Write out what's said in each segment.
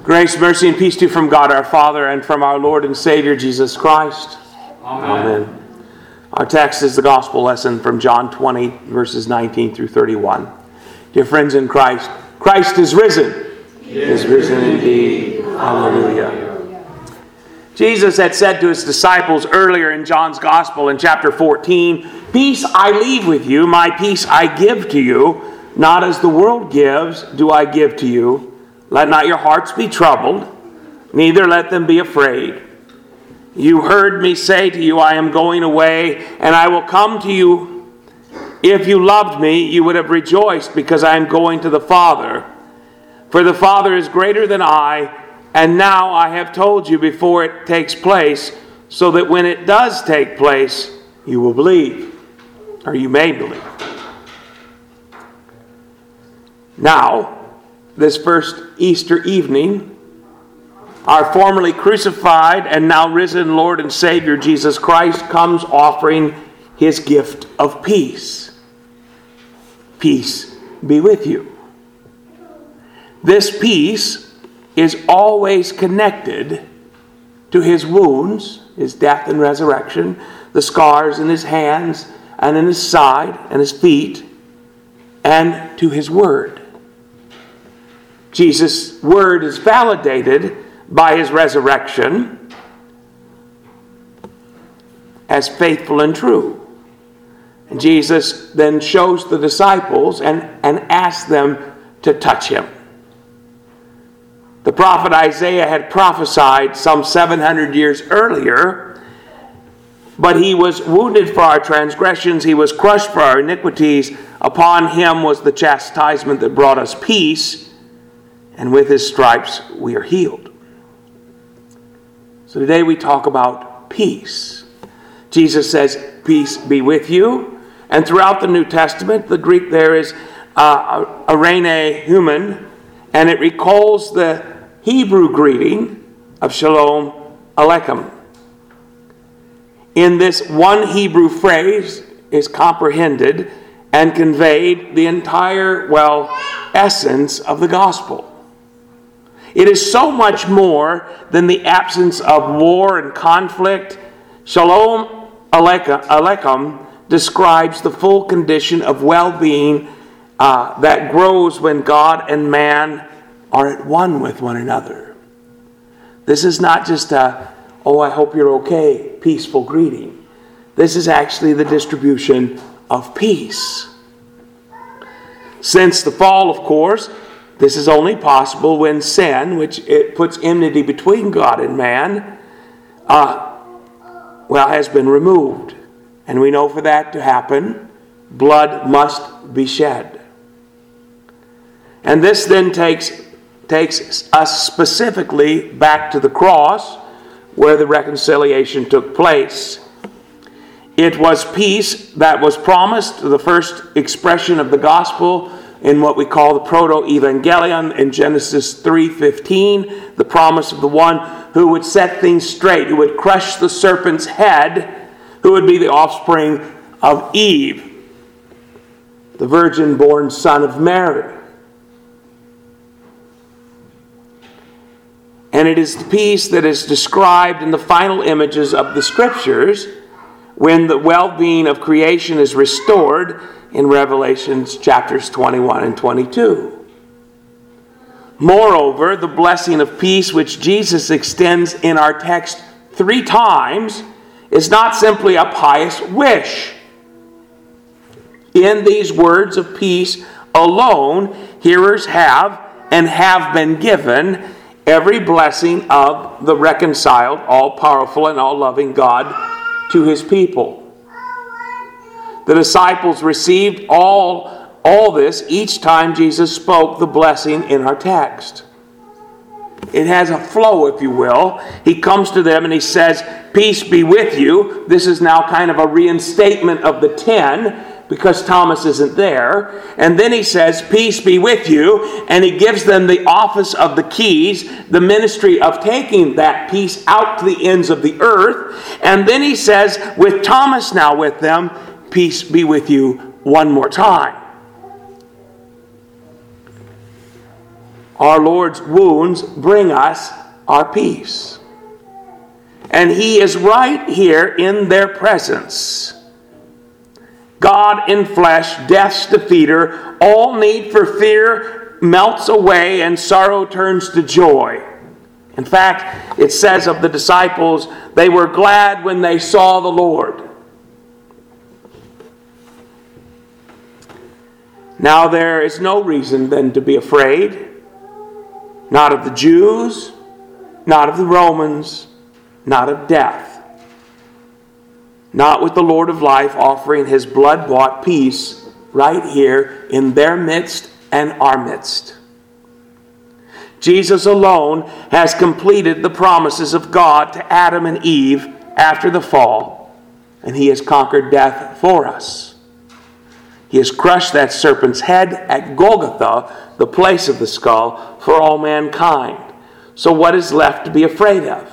Grace, mercy, and peace to you from God our Father and from our Lord and Savior Jesus Christ. Amen. Our text is the gospel lesson from John 20, verses 19 through 31. Dear friends in Christ, Christ is risen. He is risen indeed. Hallelujah. Jesus had said to his disciples earlier in John's gospel in chapter 14, "Peace I leave with you, my peace I give to you. Not as the world gives, do I give to you. Let not your hearts be troubled, neither let them be afraid. You heard me say to you, I am going away, and I will come to you. If you loved me, you would have rejoiced, because I am going to the Father. For the Father is greater than I, and now I have told you before it takes place, so that when it does take place, you will believe, or you may believe." Now, this first Easter evening, our formerly crucified and now risen Lord and Savior Jesus Christ comes offering his gift of peace. Peace be with you. This peace is always connected to his wounds, his death and resurrection, the scars in his hands and in his side and his feet, and to his word. Jesus' word is validated by his resurrection as faithful and true. And Jesus then shows the disciples and asks them to touch him. The prophet Isaiah had prophesied some 700 years earlier, "But he was wounded for our transgressions, he was crushed for our iniquities. Upon him was the chastisement that brought us peace, and with his stripes we are healed." So today we talk about peace. Jesus says, "Peace be with you." And throughout the New Testament, the Greek there is arene human, and it recalls the Hebrew greeting of Shalom Aleichem. In this one Hebrew phrase is comprehended and conveyed the entire, essence of the gospel. It is so much more than the absence of war and conflict. Shalom Aleichem describes the full condition of well-being that grows when God and man are at one with one another. This is not just a, "Oh, I hope you're okay," peaceful greeting. This is actually the distribution of peace. Since the fall, of course, this is only possible when sin, which it puts enmity between God and man, has been removed. And we know for that to happen, blood must be shed. And this then takes us specifically back to the cross, where the reconciliation took place. It was peace that was promised, the first expression of the gospel in what we call the proto-evangelion in Genesis 3:15, the promise of the one who would set things straight, who would crush the serpent's head, who would be the offspring of Eve, the virgin-born son of Mary. And it is the peace that is described in the final images of the Scriptures when the well-being of creation is restored in Revelation chapters 21 and 22. Moreover, the blessing of peace which Jesus extends in our text 3 times is not simply a pious wish. In these words of peace alone, hearers have and have been given every blessing of the reconciled, all-powerful, and all-loving God to his people. The disciples received all this each time Jesus spoke the blessing in our text. It has a flow, if you will. He comes to them and he says, "Peace be with you." This is now kind of a reinstatement of the 10 because Thomas isn't there. And then he says, "Peace be with you." And he gives them the office of the keys, the ministry of taking that peace out to the ends of the earth. And then he says, with Thomas now with them, "Peace be with you," one more time. Our Lord's wounds bring us our peace. And He is right here in their presence. God in flesh, death's defeater, all need for fear melts away and sorrow turns to joy. In fact, it says of the disciples, they were glad when they saw the Lord. Now there is no reason then to be afraid, not of the Jews, not of the Romans, not of death. Not with the Lord of life offering His blood-bought peace right here in their midst and our midst. Jesus alone has completed the promises of God to Adam and Eve after the fall, and He has conquered death for us. He has crushed that serpent's head at Golgotha, the place of the skull, for all mankind. So what is left to be afraid of?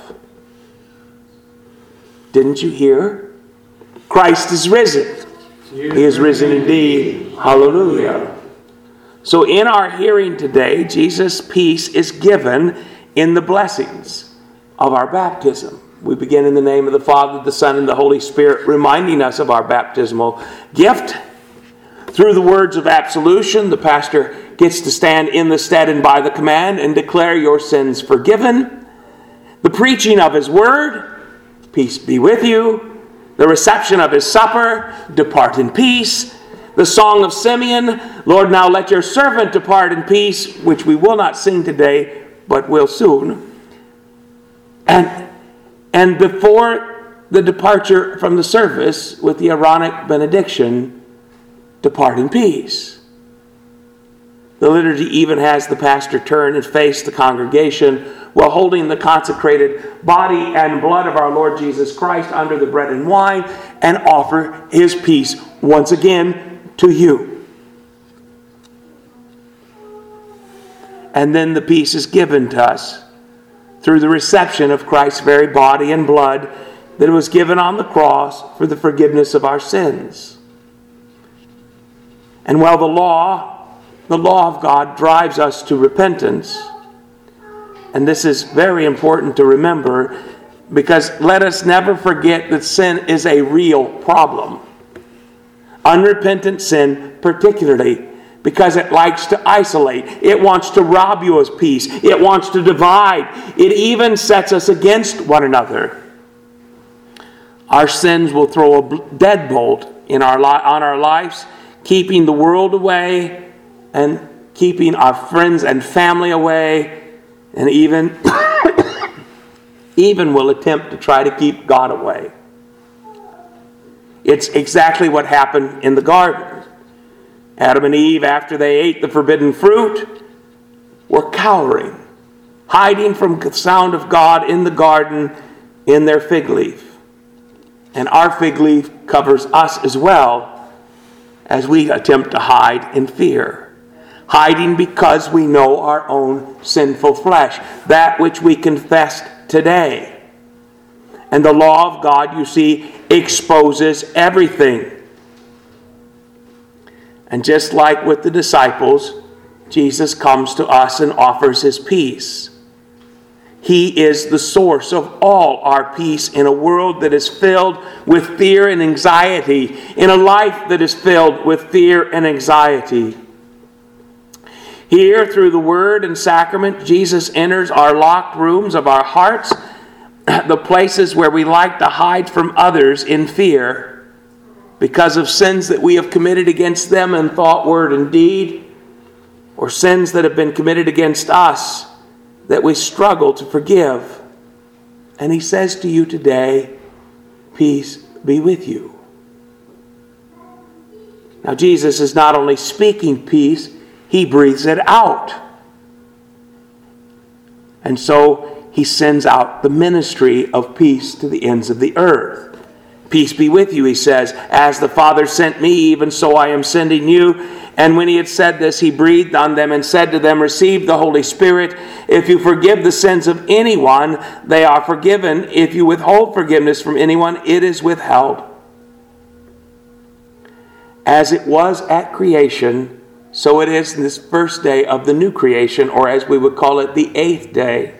Didn't you hear? Christ is risen. He is risen indeed. Hallelujah. So in our hearing today, Jesus' peace is given in the blessings of our baptism. We begin in the name of the Father, the Son, and the Holy Spirit, reminding us of our baptismal gift. Through the words of absolution, the pastor gets to stand in the stead and by the command and declare your sins forgiven. The preaching of His word, peace be with you. The reception of His supper, depart in peace. The song of Simeon, Lord, now let your servant depart in peace, which we will not sing today, but will soon. And before the departure from the service with the Aaronic benediction, depart in peace. The liturgy even has the pastor turn and face the congregation while holding the consecrated body and blood of our Lord Jesus Christ under the bread and wine and offer His peace once again to you. And then the peace is given to us through the reception of Christ's very body and blood that was given on the cross for the forgiveness of our sins. And while the law of God drives us to repentance, and this is very important to remember, because let us never forget that sin is a real problem. Unrepentant sin particularly, because it likes to isolate. It wants to rob you of peace. It wants to divide. It even sets us against one another. Our sins will throw a deadbolt on our lives, keeping the world away and keeping our friends and family away, and even will attempt to try to keep God away. It's exactly what happened in the garden. Adam and Eve, after they ate the forbidden fruit, were cowering, hiding from the sound of God in the garden in their fig leaf. And our fig leaf covers us as well as we attempt to hide in fear. Hiding because we know our own sinful flesh, that which we confessed today. And the law of God, you see, exposes everything. And just like with the disciples, Jesus comes to us and offers His peace. He is the source of all our peace in a world that is filled with fear and anxiety, in a life that is filled with fear and anxiety. Here, through the Word and Sacrament, Jesus enters our locked rooms of our hearts, the places where we like to hide from others in fear because of sins that we have committed against them in thought, word, and deed, or sins that have been committed against us that we struggle to forgive. And He says to you today, peace be with you. Now, Jesus is not only speaking peace, He breathes it out. And so He sends out the ministry of peace to the ends of the earth. Peace be with you, He says. As the Father sent me, even so I am sending you. And when He had said this, He breathed on them and said to them, receive the Holy Spirit. If you forgive the sins of anyone, they are forgiven. If you withhold forgiveness from anyone, it is withheld. As it was at creation, So it is this first day of the new creation, or as we would call it, the 8th day.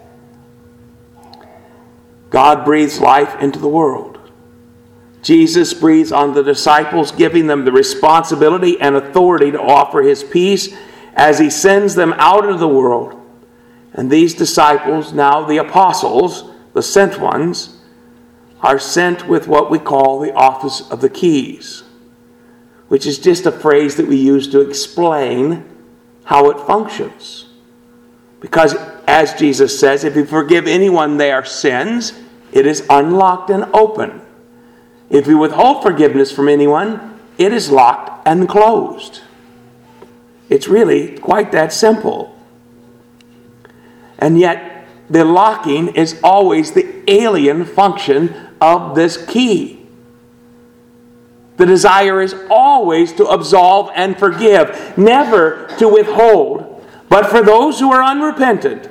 God breathes life into the world. Jesus breathes on the disciples, giving them the responsibility and authority to offer his peace as he sends them out into the world. And these disciples, now the apostles, the sent ones, are sent with what we call the office of the keys, which is just a phrase that we use to explain how it functions. Because, as Jesus says, if you forgive anyone their sins, it is unlocked and open. If you withhold forgiveness from anyone, it is locked and closed. It's really quite that simple. And yet, the locking is always the alien function of this key. The desire is always to absolve and forgive, never to withhold, but for those who are unrepentant,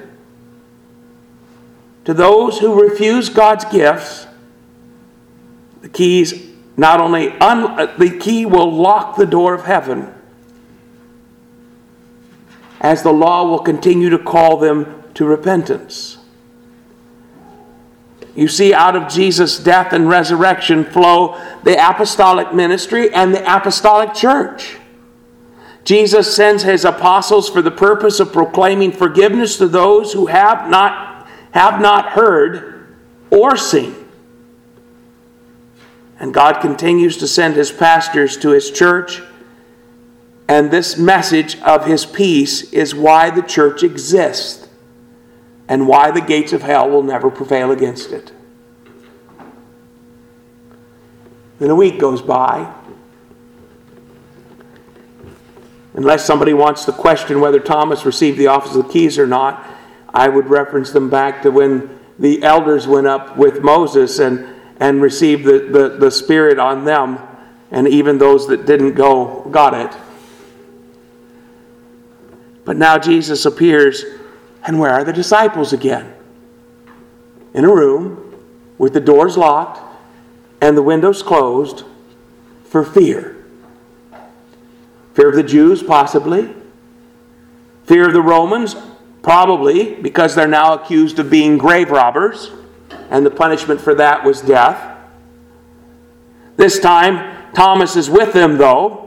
to those who refuse God's gifts, the keys not only the key will lock the door of heaven, as the law will continue to call them to repentance. You see, out of Jesus' death and resurrection flow the apostolic ministry and the apostolic church. Jesus sends his apostles for the purpose of proclaiming forgiveness to those who have not heard or seen. And God continues to send his pastors to his church. And this message of his peace is why the church exists and why the gates of hell will never prevail against it. Then a week goes by. Unless somebody wants to question whether Thomas received the office of the keys or not, I would reference them back to when the elders went up with Moses and received the Spirit on them, and even those that didn't go got it. But now Jesus appears, and where are the disciples again? In a room with the doors locked and the windows closed for fear. Fear of the Jews, possibly. Fear of the Romans, probably, because they're now accused of being grave robbers, and the punishment for that was death. This time, Thomas is with them, though.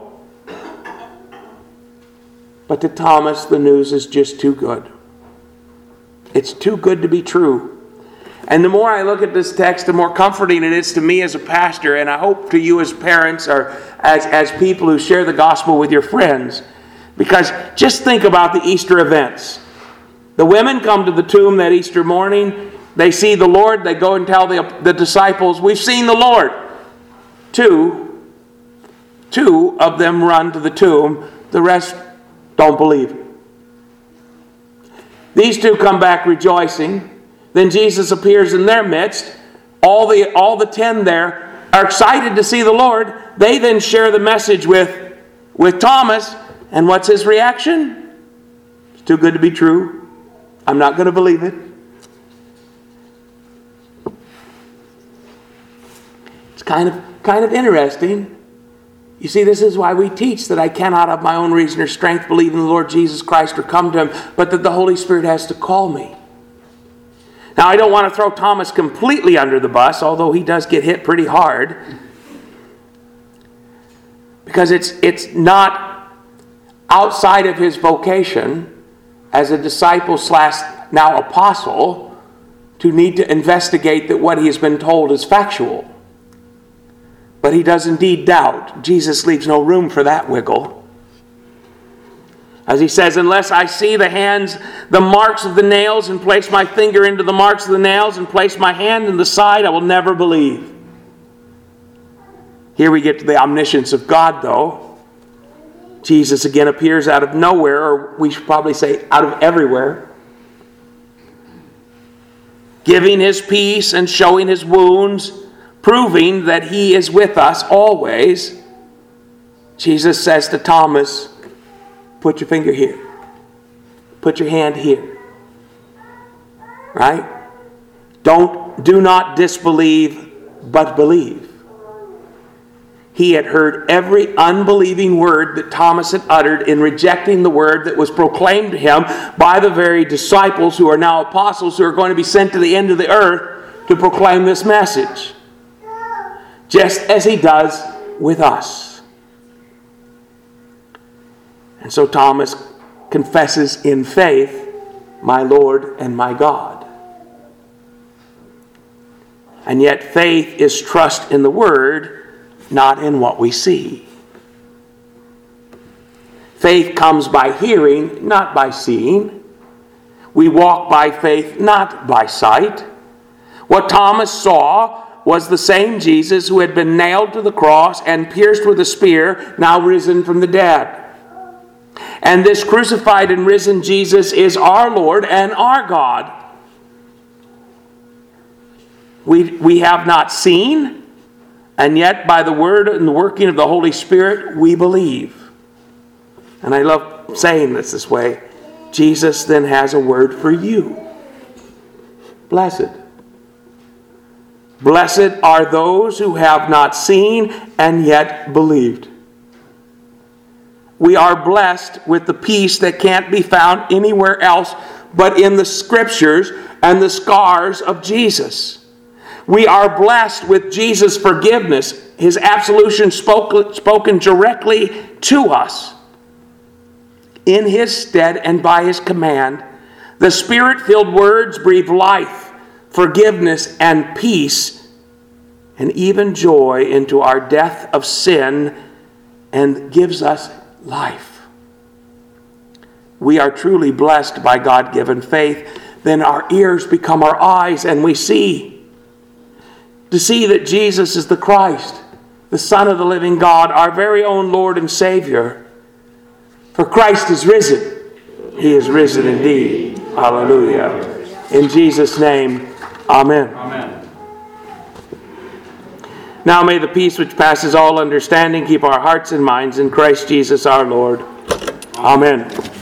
But to Thomas, the news is just too good. It's too good to be true. And the more I look at this text, the more comforting it is to me as a pastor, and I hope to you as parents or as people who share the gospel with your friends. Because just think about the Easter events. The women come to the tomb that Easter morning. They see the Lord. They go and tell the disciples, "We've seen the Lord." Two of them run to the tomb. The rest don't believe. These two come back rejoicing. Then Jesus appears in their midst. All the 10 there are excited to see the Lord. They then share the message with Thomas. And what's his reaction? It's too good to be true. I'm not going to believe it. It's kind of interesting. You see, this is why we teach that I cannot of my own reason or strength believe in the Lord Jesus Christ or come to him, but that the Holy Spirit has to call me. Now, I don't want to throw Thomas completely under the bus, although he does get hit pretty hard. Because it's not outside of his vocation as a disciple / now apostle to need to investigate that what he has been told is factual. But he does indeed doubt. Jesus leaves no room for that wiggle. As he says, unless I see the hands, the marks of the nails, and place my finger into the marks of the nails, and place my hand in the side, I will never believe. Here we get to the omniscience of God, though. Jesus again appears out of nowhere, or we should probably say out of everywhere, giving his peace and showing his wounds, proving that he is with us always. Jesus says to Thomas, put your finger here. Put your hand here. Right? Do not disbelieve, but believe. He had heard every unbelieving word that Thomas had uttered in rejecting the word that was proclaimed to him by the very disciples who are now apostles who are going to be sent to the end of the earth to proclaim this message. Just as he does with us. And so Thomas confesses in faith, my Lord and my God. And yet faith is trust in the word, not in what we see. Faith comes by hearing, not by seeing. We walk by faith, not by sight. What Thomas saw was the same Jesus who had been nailed to the cross and pierced with a spear, now risen from the dead. And this crucified and risen Jesus is our Lord and our God. We have not seen, and yet by the word and the working of the Holy Spirit, we believe. And I love saying this way. Jesus then has a word for you. Blessed. Blessed are those who have not seen and yet believed. We are blessed with the peace that can't be found anywhere else but in the Scriptures and the scars of Jesus. We are blessed with Jesus' forgiveness, his absolution spoken directly to us. In his stead and by his command, the Spirit-filled words breathe life, forgiveness, and peace, and even joy into our death of sin, and gives us life. We are truly blessed by God-given faith. Then our ears become our eyes, and we see. To see that Jesus is the Christ, the Son of the living God, our very own Lord and Savior. For Christ is risen. He is risen indeed. Hallelujah. In Jesus' name, amen. Amen. Now may the peace which passes all understanding keep our hearts and minds in Christ Jesus our Lord. Amen.